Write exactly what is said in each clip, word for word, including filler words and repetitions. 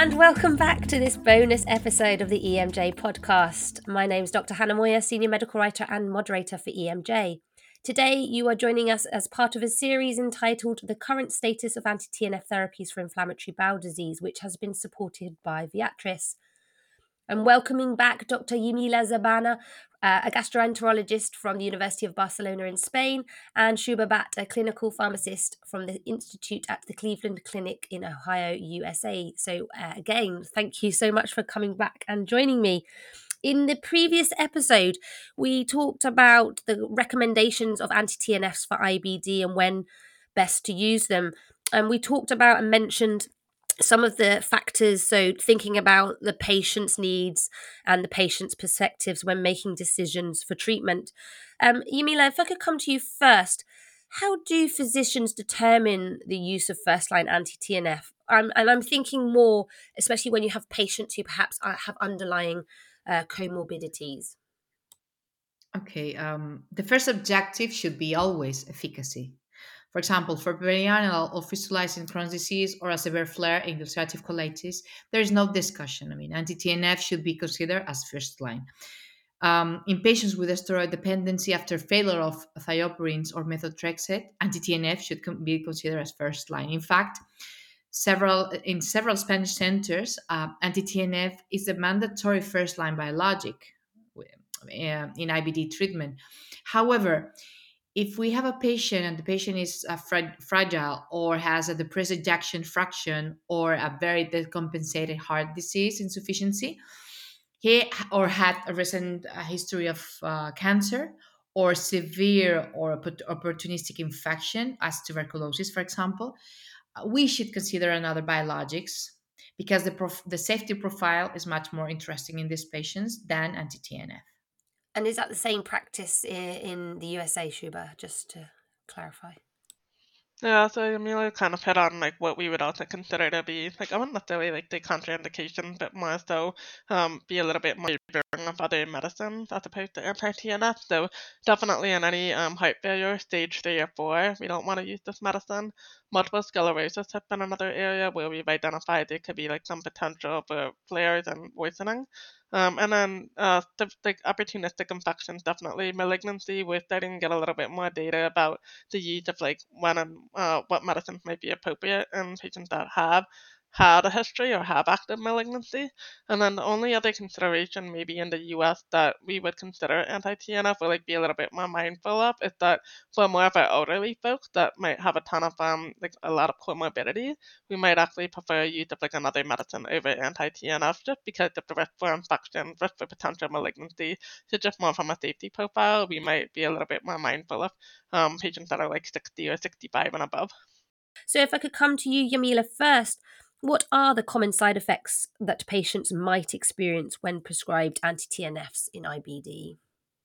And welcome back to this bonus episode of the E M J podcast. My name is Doctor Hannah Moyer, Senior Medical Writer and Moderator for E M J. Today, you are joining us as part of a series entitled The Current Status of Anti-T N F Therapies for Inflammatory Bowel Disease, which has been supported by Viatris. I'm welcoming back Doctor Yamila Zabana, uh, a gastroenterologist from the University of Barcelona in Spain, and Shuba Bhatt, a clinical pharmacist from the Institute at the Cleveland Clinic in Ohio, U S A. So uh, again, thank you so much for coming back and joining me. In the previous episode, we talked about the recommendations of anti-T N Fs for I B D and when best to use them. And we talked about and mentioned some of the factors, so thinking about the patient's needs and the patient's perspectives when making decisions for treatment. Um, Yamila, if I could come to you first, how do physicians determine the use of first-line anti-T N F? Um, and I'm thinking more, especially when you have patients who perhaps have underlying uh, comorbidities. Okay, um, the first objective should be always efficacy. For example, for perianal or fistulizing Crohn's disease or a severe flare in ulcerative colitis, there is no discussion. I mean, anti-T N F should be considered as first line. Um, in patients with steroid dependency after failure of thiopurines or methotrexate, anti-T N F should com- be considered as first line. In fact, several in several Spanish centers, uh, anti-T N F is a mandatory first line biologic uh, in I B D treatment. However, if we have a patient and the patient is uh, fra- fragile or has a depressed ejection fraction or a very decompensated heart disease insufficiency, he or had a recent uh, history of uh, cancer or severe or oppor- opportunistic infection, as tuberculosis, for example, uh, we should consider another biologics because the prof- the safety profile is much more interesting in these patients than anti-T N F. And is that the same practice in, in the U S A, Shuba, just to clarify? Yeah, so Amelia kind of hit on like what we would also consider to be like I wouldn't necessarily like the contraindications, but more so um be a little bit more bearing of other medicines as opposed to anti-T N F. So definitely in any um heart failure, stage three or four, we don't want to use this medicine. Multiple sclerosis has been another area where we've identified there could be like some potential for flares and worsening. Um, and then uh, the, the opportunistic infections, definitely malignancy. We're starting to get a little bit more data about the use of like when and uh, what medicines might be appropriate in patients that have had a history or have active malignancy. And then the only other consideration maybe in the U S that we would consider anti-T N F or like be a little bit more mindful of is that for more of our elderly folks that might have a ton of um like a lot of comorbidity, we might actually prefer use of like another medicine over anti-T N F just because of the risk for infection, risk for potential malignancy. So just more from a safety profile, we might be a little bit more mindful of um, patients that are like sixty or sixty-five and above. So if I could come to you, Yamila, first, what are the common side effects that patients might experience when prescribed anti-T N Fs in I B D?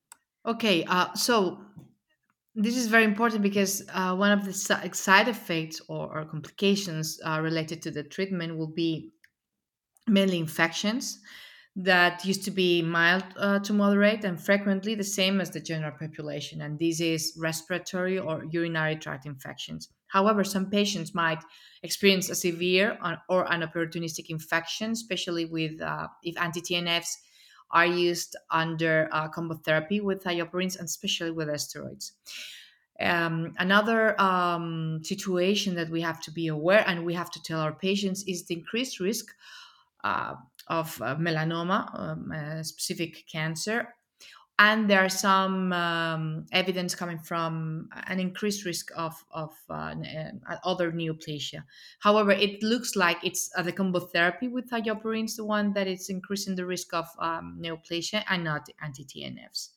Okay, uh, so this is very important because uh, one of the si- side effects or, or complications uh, related to the treatment will be mainly infections that used to be mild uh, to moderate and frequently the same as the general population. And this is respiratory or urinary tract infections. However, some patients might experience a severe or or an opportunistic infection, especially with uh, if anti-T N Fs are used under uh, combo therapy with thiopurines and especially with steroids. Um, another um, situation that we have to be aware and we have to tell our patients is the increased risk uh, of uh, melanoma, um, a specific cancer. And there are some um, evidence coming from an increased risk of, of uh, n- uh, other neoplasia. However, it looks like it's uh, the combo therapy with thiopurines, the one that is increasing the risk of um, neoplasia and not anti-T N Fs.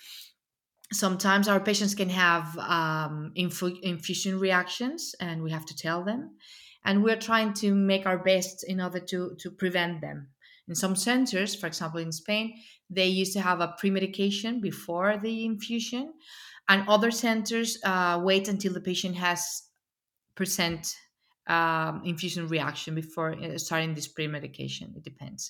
Sometimes our patients can have um, infu- infusion reactions and we have to tell them, and we're trying to make our best in order to, to prevent them. In some centers, for example in Spain, they used to have a pre-medication before the infusion, and other centers uh, wait until the patient has percent um, infusion reaction before uh, starting this pre-medication. It depends.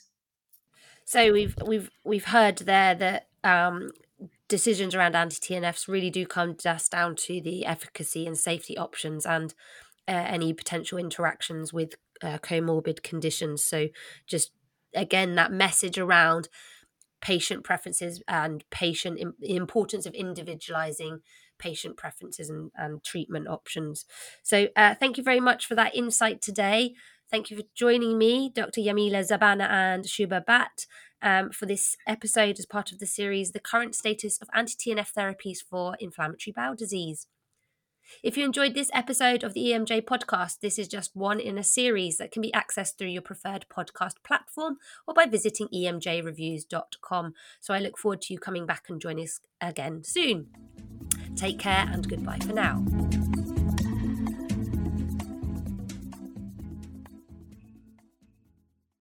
So we've we've we've heard there that um, decisions around anti-T N Fs really do come just down to the efficacy and safety options and uh, any potential interactions with uh, comorbid conditions. So just, again, that message around patient preferences and patient im- the importance of individualizing patient preferences and, and treatment options. So uh, thank you very much for that insight today. Thank you for joining me, Doctor Yamila Zabana and Shuba Bhatt, um, for this episode as part of the series, The Current Status of Anti-T N F Therapies for Inflammatory Bowel Disease. If you enjoyed this episode of the E M J podcast, this is just one in a series that can be accessed through your preferred podcast platform or by visiting e m j reviews dot com. So I look forward to you coming back and joining us again soon. Take care and goodbye for now.